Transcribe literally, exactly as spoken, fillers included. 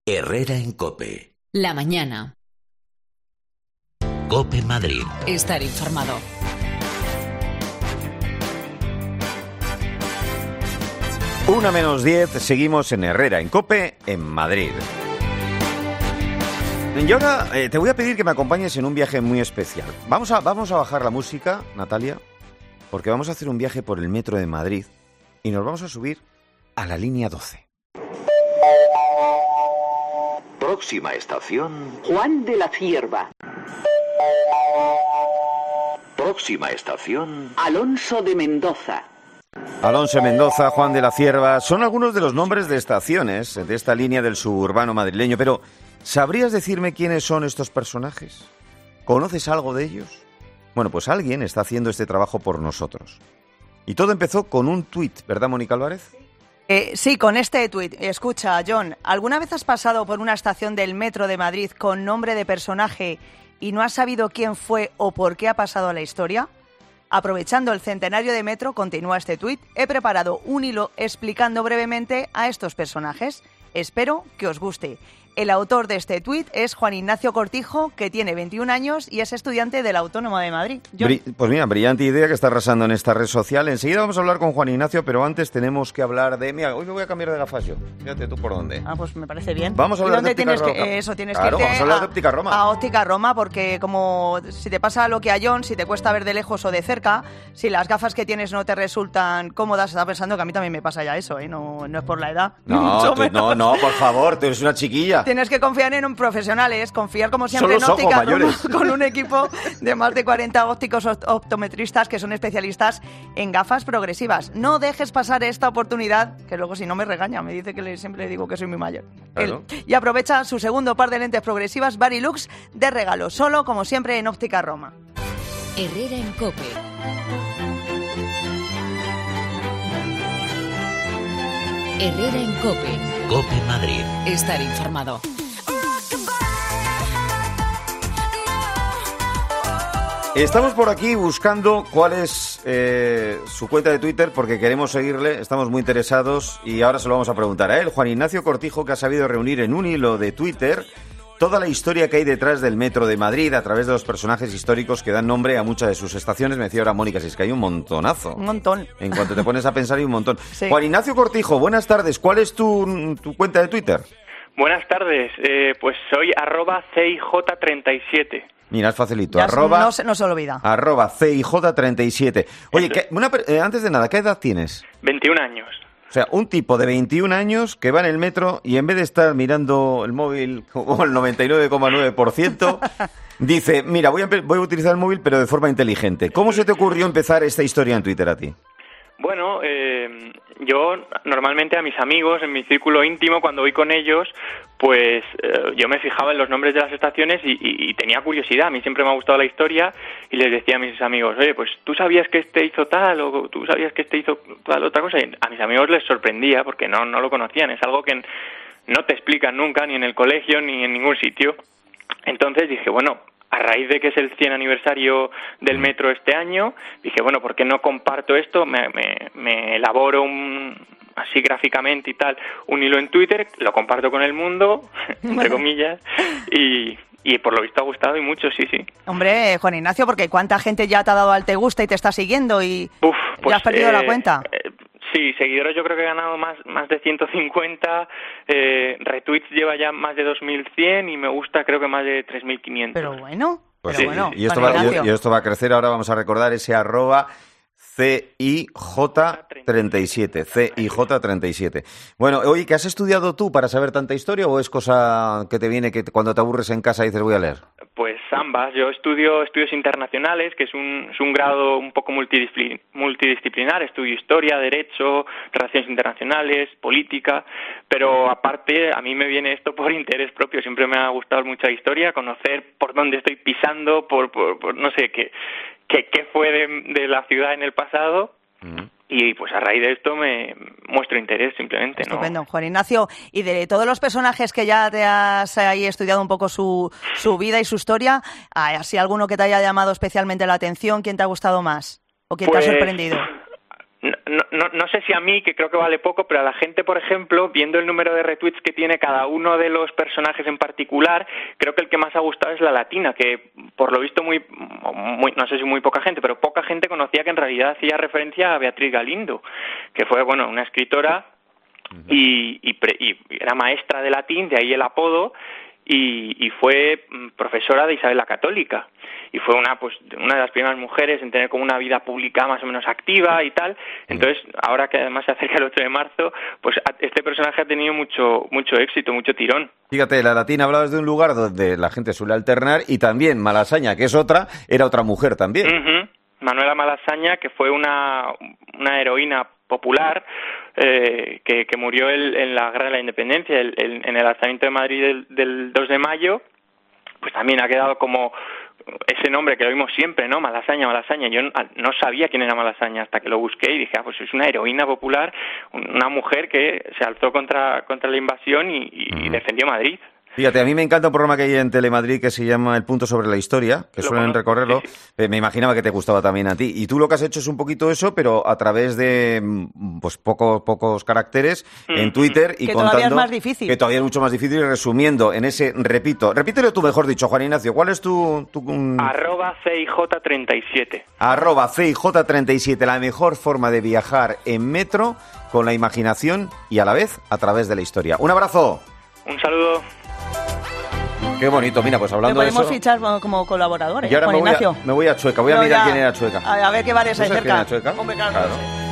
Herrera en COPE. La mañana. COPE Madrid. Estar informado. Una menos diez, seguimos en Herrera en COPE, en Madrid. Y ahora eh, te voy a pedir que me acompañes en un viaje muy especial. Vamos a, vamos a bajar la música, Natalia, porque vamos a hacer un viaje por el metro de Madrid y nos vamos a subir a la línea doce. Próxima estación, Juan de la Cierva. próxima estación, Alonso de Mendoza. Alonso de Mendoza, Juan de la Cierva, son algunos de los nombres de estaciones de esta línea del suburbano madrileño, pero ¿sabrías decirme quiénes son estos personajes? ¿Conoces algo de ellos? Bueno, pues alguien está haciendo este trabajo por nosotros. Y todo empezó con un tuit, ¿verdad, Mónica Álvarez? Eh, sí, con este tuit. Escucha, John, ¿alguna vez has pasado por una estación del metro de Madrid con nombre de personaje y no has sabido quién fue o por qué ha pasado a la historia? Aprovechando el centenario de Metro, continúa este tuit, he preparado un hilo explicando brevemente a estos personajes. Espero que os guste. El autor de este tuit es Juan Ignacio Cortijo, que tiene veintiún años y es estudiante de la Autónoma de Madrid. Bri- pues mira, brillante idea que está arrasando en esta red social. Enseguida vamos a hablar con Juan Ignacio, pero antes tenemos que hablar de... Mira, hoy me voy a cambiar de gafas yo. Fíjate tú por dónde. Ah, pues me parece bien. Vamos a hablar ¿Y dónde de Óptica tienes Roma. que, Eso, tienes Claro, que irte vamos a hablar a, de Óptica Roma. a Óptica Roma, porque como si te pasa lo que a John, si te cuesta ver de lejos o de cerca, si las gafas que tienes no te resultan cómodas, estaba pensando que a mí también me pasa ya eso, ¿eh? No, no es por la edad. No, tú- no, no, por favor, tú eres una chiquilla. Tienes que confiar en un profesionales, confiar como siempre Son los en Óptica ojos mayores. Roma, con un equipo de más de cuarenta ópticos opt- optometristas que son especialistas en gafas progresivas. No dejes pasar esta oportunidad, que luego si no me regaña, me dice que le, siempre le digo que soy muy mayor. Claro. Él. Y aprovecha su segundo par de lentes progresivas Varilux de regalo, solo como siempre en Óptica Roma. Herrera en COPE. Herrera en COPE. COPE Madrid. Estar informado. Estamos por aquí buscando cuál es eh, su cuenta de Twitter porque queremos seguirle, estamos muy interesados y ahora se lo vamos a preguntar a él, Juan Ignacio Cortijo, que ha sabido reunir en un hilo de Twitter toda la historia que hay detrás del Metro de Madrid a través de los personajes históricos que dan nombre a muchas de sus estaciones. Me decía ahora Mónica, si es que hay un montonazo. Un montón. En cuanto te pones a pensar hay un montón. Sí. Juan Ignacio Cortijo, buenas tardes. ¿Cuál es tu, tu cuenta de Twitter? Buenas tardes, eh, pues soy arroba C I J treinta y siete. Mira, es facilito. Ya arroba, no, se, no se olvida. arroba C I J treinta y siete. Oye, ¿qué- una, per- eh, antes de nada, ¿qué edad tienes? veintiún años. O sea, un tipo de veintiún años que va en el metro y en vez de estar mirando el móvil como el noventa y nueve coma nueve por ciento, dice, mira, voy a, empe- voy a utilizar el móvil pero de forma inteligente. ¿Cómo se te ocurrió empezar esta historia en Twitter a ti? Bueno, eh, yo normalmente a mis amigos, en mi círculo íntimo, cuando voy con ellos, pues eh, yo me fijaba en los nombres de las estaciones y, y, y tenía curiosidad. A mí siempre me ha gustado la historia y les decía a mis amigos, oye, pues tú sabías que este hizo tal o tú sabías que este hizo tal otra cosa. Y a mis amigos les sorprendía porque no, no lo conocían. Es algo que no te explican nunca, ni en el colegio, ni en ningún sitio. Entonces dije, bueno, a raíz de que es el cien aniversario del metro este año, dije, bueno, ¿por qué no comparto esto? Me, me, me elaboro un, así gráficamente y tal, un hilo en Twitter, lo comparto con el mundo, entre comillas, y, y por lo visto ha gustado y mucho, sí, sí. Hombre, Juan Ignacio, porque cuánta gente ya te ha dado al te gusta y te está siguiendo y Uf, pues, ya has perdido eh, la cuenta. eh, Sí, seguidores yo creo que he ganado más más de ciento cincuenta, eh, retweets lleva ya más de dos mil cien y me gusta creo que más de tres mil quinientos. Pero bueno, Pues pero sí, bueno, y, esto Juan va, Ignacio. y, y esto va a crecer. Ahora vamos a recordar ese arroba C I J treinta y siete. C I J treinta y siete. Bueno, oye, ¿qué has estudiado tú para saber tanta historia o es cosa que te viene que cuando te aburres en casa dices voy a leer? Pues ambas. Yo estudio estudios internacionales, que es un, es un grado un poco multidisciplin- multidisciplinar. Estudio historia, derecho, relaciones internacionales, política. Pero aparte, a mí me viene esto por interés propio. Siempre me ha gustado mucho la historia, conocer por dónde estoy pisando, por, por, por no sé, qué, qué, qué fue de, de la ciudad en el pasado. Mm. Y pues a raíz de esto me muestro interés simplemente, ¿no? Estupendo, Juan Ignacio. Y de todos los personajes que ya te has ahí estudiado un poco su, su vida y su historia, ¿hay así alguno que te haya llamado especialmente la atención? ¿Quién te ha gustado más? ¿O quién pues, te ha sorprendido? no, no, no sé si a mí, que creo que vale poco, pero a la gente, por ejemplo, viendo el número de retweets que tiene cada uno de los personajes en particular, creo que el que más ha gustado es la latina, que por lo visto muy, muy no sé si muy poca gente, pero poca gente conocía que en realidad hacía referencia a Beatriz Galindo, que fue, bueno, una escritora y, y, pre, y era maestra de latín, de ahí el apodo, y, y fue profesora de Isabel la Católica. Y fue una pues una de las primeras mujeres en tener como una vida pública más o menos activa y tal. Entonces, ahora que además se acerca el ocho de marzo, pues este personaje ha tenido mucho mucho éxito, mucho tirón. Fíjate, la latina hablabas de un lugar donde la gente suele alternar, y también Malasaña, que es otra, era otra mujer también. Uh-huh. Manuela Malasaña, que fue una, una heroína popular eh, que, que murió el, en la Guerra de la Independencia, el, el, en el alzamiento de Madrid del, del dos de mayo, pues también ha quedado como ese nombre que lo oímos siempre, ¿no? Malasaña, Malasaña. Yo no sabía quién era Malasaña hasta que lo busqué y dije, ah, pues es una heroína popular, una mujer que se alzó contra, contra la invasión y, y uh-huh. defendió Madrid. Fíjate, a mí me encanta un programa que hay en Telemadrid que se llama El Punto sobre la Historia, que lo suelen conozco, recorrerlo. Sí, sí. Me imaginaba que te gustaba también a ti. Y tú lo que has hecho es un poquito eso, pero a través de pues poco, pocos caracteres mm. en Twitter y que contando... todavía es más difícil. Que todavía es mucho más difícil, y resumiendo en ese, repito, repítelo tú mejor dicho, Juan Ignacio, ¿cuál es tu...? tu um... Arroba C I J treinta y siete. Arroba C I J treinta y siete, la mejor forma de viajar en metro con la imaginación y a la vez a través de la historia. ¡Un abrazo! Un saludo. Qué bonito, mira, pues hablando de eso... podemos fichar como colaboradores, y ahora Juan me voy, Ignacio. a, me voy a Chueca, voy a no, mirar ya, quién era Chueca. A ver qué bares hay cerca. ¿Quién era Chueca? Hombre, claro, claro. No sé.